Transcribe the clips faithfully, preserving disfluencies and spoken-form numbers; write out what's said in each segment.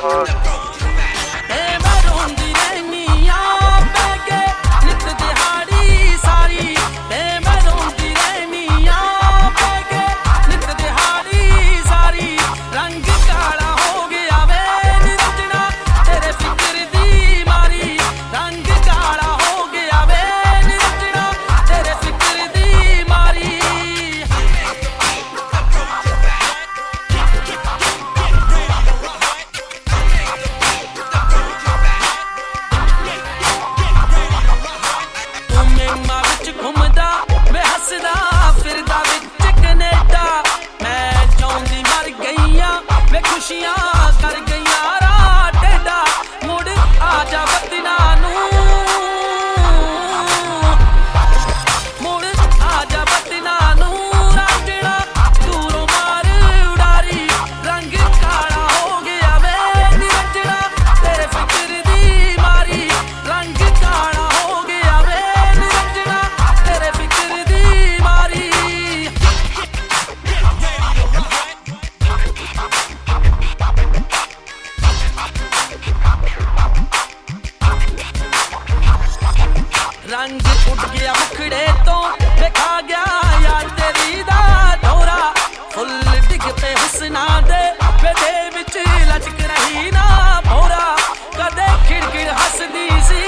रंग उड़ गया मुखड़े तो देखा गया यार तेरी दा दौरा फुल डिग पे हुसना दे वेदे विच लचक रही ना भोरा कदे खिड़खिड़ हसदी सी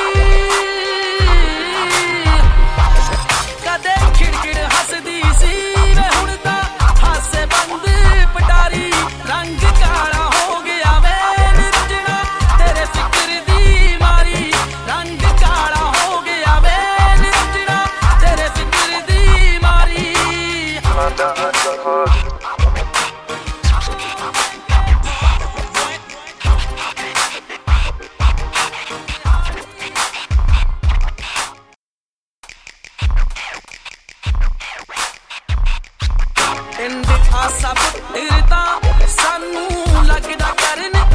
कदे खिड़खिड़ हसदी सी वे हुण तां हासे बंद पटारी रंग काला हो गया वे निरंजना तेरे फिक्र दी मारी रंग काला हो गया वे निरंजना तेरे फिक्र दी मारी आसा पुत्तर तां सानू लगदा करन